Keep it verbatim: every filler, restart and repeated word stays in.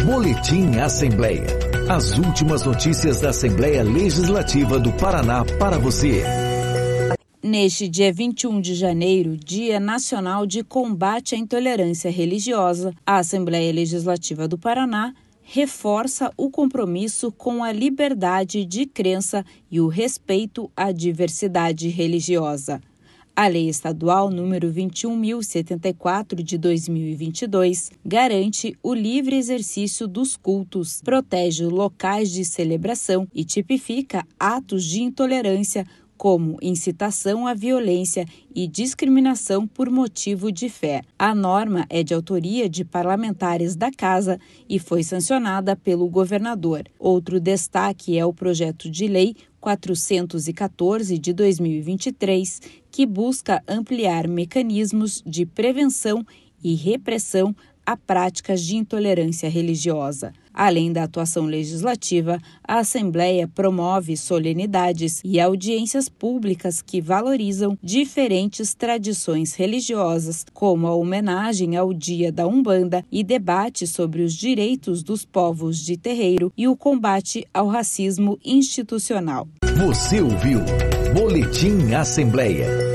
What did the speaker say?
Boletim Assembleia. As últimas notícias da Assembleia Legislativa do Paraná para você. Neste dia vinte e um de janeiro, Dia Nacional de Combate à Intolerância Religiosa, a Assembleia Legislativa do Paraná reforça o compromisso com a liberdade de crença e o respeito à diversidade religiosa. A Lei Estadual número vinte e um mil e setenta e quatro de dois mil e vinte e dois garante o livre exercício dos cultos, protege locais de celebração e tipifica atos de intolerância como incitação à violência e discriminação por motivo de fé. A norma é de autoria de parlamentares da Casa e foi sancionada pelo governador. Outro destaque é o projeto de lei quatrocentos e quatorze de dois mil e vinte e três, que busca ampliar mecanismos de prevenção e repressão a práticas de intolerância religiosa. Além da atuação legislativa, a Assembleia promove solenidades e audiências públicas que valorizam diferentes tradições religiosas, como a homenagem ao Dia da Umbanda e debate sobre os direitos dos povos de terreiro e o combate ao racismo institucional. Você ouviu Boletim Assembleia.